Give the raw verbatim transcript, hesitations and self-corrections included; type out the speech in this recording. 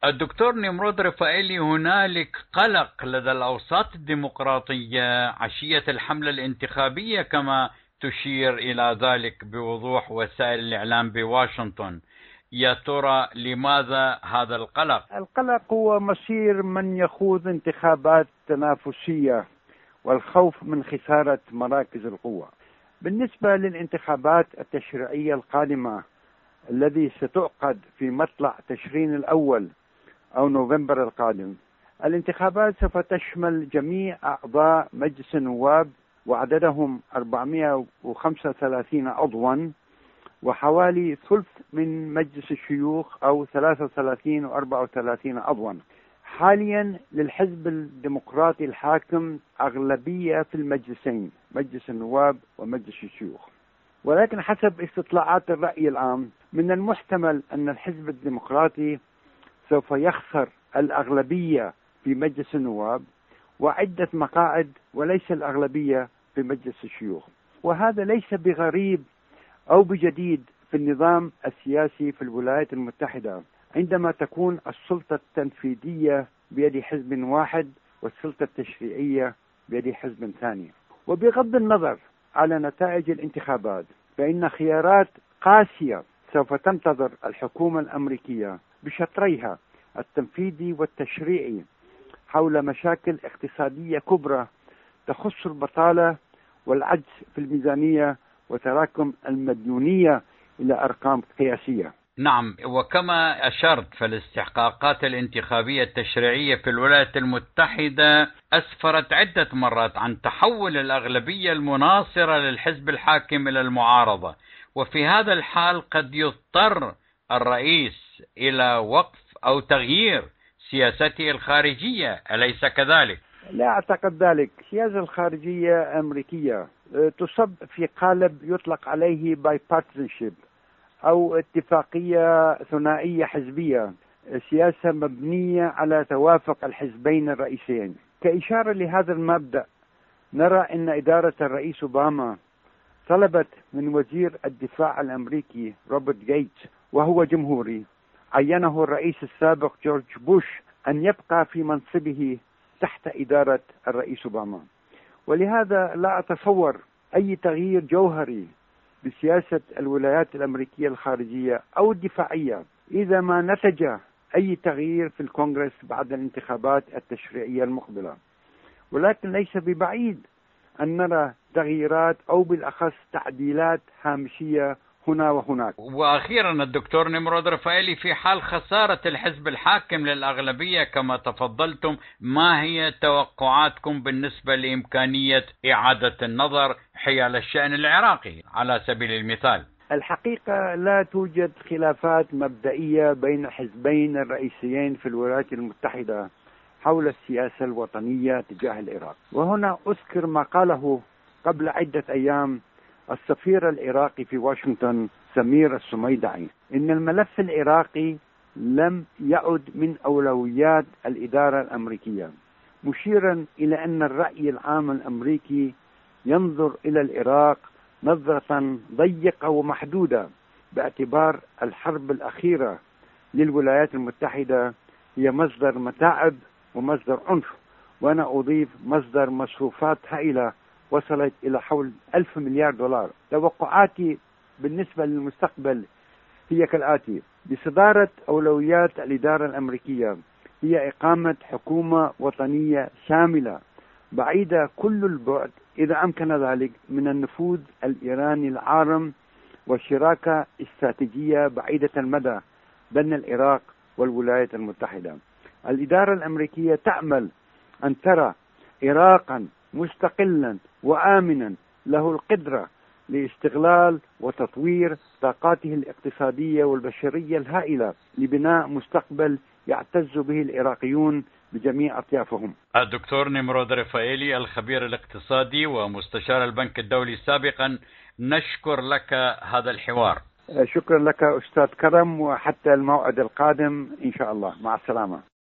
الدكتور نمرود رفائيلي، هنالك قلق لدى الأوساط الديمقراطية عشية الحملة الانتخابية كما تشير إلى ذلك بوضوح وسائل الإعلام بواشنطن. يا ترى لماذا هذا القلق؟ القلق هو مصير من يخوض انتخابات تنافسية والخوف من خسارة مراكز القوة. بالنسبة للانتخابات التشريعية القادمة الذي ستعقد في مطلع تشرين الأول أو نوفمبر القادم، الانتخابات سوف تشمل جميع أعضاء مجلس النواب وعددهم أربعمائة وخمسة وثلاثين عضوا، وحوالي ثلث من مجلس الشيوخ أو ثلاثة وثلاثين و أربعة وثلاثين عضوا. حاليا للحزب الديمقراطي الحاكم أغلبية في المجلسين، مجلس النواب ومجلس الشيوخ، ولكن حسب استطلاعات الرأي العام من المحتمل أن الحزب الديمقراطي سوف يخسر الأغلبية في مجلس النواب وعدة مقاعد وليس الأغلبية في مجلس الشيوخ. وهذا ليس بغريب أو بجديد في النظام السياسي في الولايات المتحدة، عندما تكون السلطة التنفيذية بيد حزب واحد والسلطة التشريعية بيد حزب ثاني. وبغض النظر على نتائج الانتخابات، فإن خيارات قاسية سوف تنتظر الحكومة الأمريكية بشطريها التنفيذي والتشريعي حول مشاكل اقتصادية كبرى تخص البطالة والعجز في الميزانية وتراكم المديونية إلى أرقام قياسية. نعم، وكما أشرت فالاستحقاقات الانتخابية التشريعية في الولايات المتحدة أسفرت عدة مرات عن تحول الأغلبية المناصرة للحزب الحاكم إلى المعارضة، وفي هذا الحال قد يضطر الرئيس إلى وقف أو تغيير سياسته الخارجية، أليس كذلك؟ لا أعتقد ذلك. السياسة الخارجية الأمريكية تصب في قالب يطلق عليه bipartisanship أو اتفاقية ثنائية حزبية، سياسة مبنية على توافق الحزبين الرئيسيين. كإشارة لهذا المبدأ، نرى أن إدارة الرئيس أوباما طلبت من وزير الدفاع الأمريكي روبرت غيتس، وهو جمهوري، عينه الرئيس السابق جورج بوش أن يبقى في منصبه تحت إدارة الرئيس أوباما. ولهذا لا أتصور أي تغيير جوهري بسياسة الولايات الأمريكية الخارجية أو الدفاعية إذا ما نتج أي تغيير في الكونغرس بعد الانتخابات التشريعية المقبلة. ولكن ليس ببعيد أن نرى تغييرات أو بالأخص تعديلات هامشية هنا وهناك. وأخيرا الدكتور نمرود رفائيلي، في حال خسارة الحزب الحاكم للأغلبية كما تفضلتم، ما هي توقعاتكم بالنسبة لإمكانية إعادة النظر حيال الشأن العراقي على سبيل المثال؟ الحقيقة لا توجد خلافات مبدئية بين الحزبين الرئيسيين في الولايات المتحدة حول السياسة الوطنية تجاه العراق. وهنا أذكر ما قاله قبل عدة أيام السفير العراقي في واشنطن سمير السميدعي، إن الملف العراقي لم يعد من أولويات الإدارة الأمريكية، مشيرا إلى أن الرأي العام الأمريكي ينظر إلى العراق نظرة ضيقة ومحدودة، باعتبار الحرب الأخيرة للولايات المتحدة هي مصدر متاعب ومصدر عنف، وأنا أضيف مصدر مصروفات هائلة وصلت إلى حول ألف مليار دولار. توقعاتي بالنسبة للمستقبل هي كالآتي: بصدارة أولويات الإدارة الأمريكية هي إقامة حكومة وطنية شاملة بعيدة كل البعد إذا أمكن ذلك من النفوذ الإيراني العارم، والشراكة استراتيجية بعيدة المدى بين العراق والولايات المتحدة. الإدارة الأمريكية تعمل أن ترى عراقا مستقلا وآمنا له القدرة لاستغلال وتطوير طاقاته الاقتصادية والبشرية الهائلة لبناء مستقبل يعتز به العراقيون بجميع أطيافهم. الدكتور نمرود رفائيلي، الخبير الاقتصادي ومستشار البنك الدولي سابقا، نشكر لك هذا الحوار. شكرا لك أستاذ كرم، وحتى الموعد القادم إن شاء الله. مع السلامة.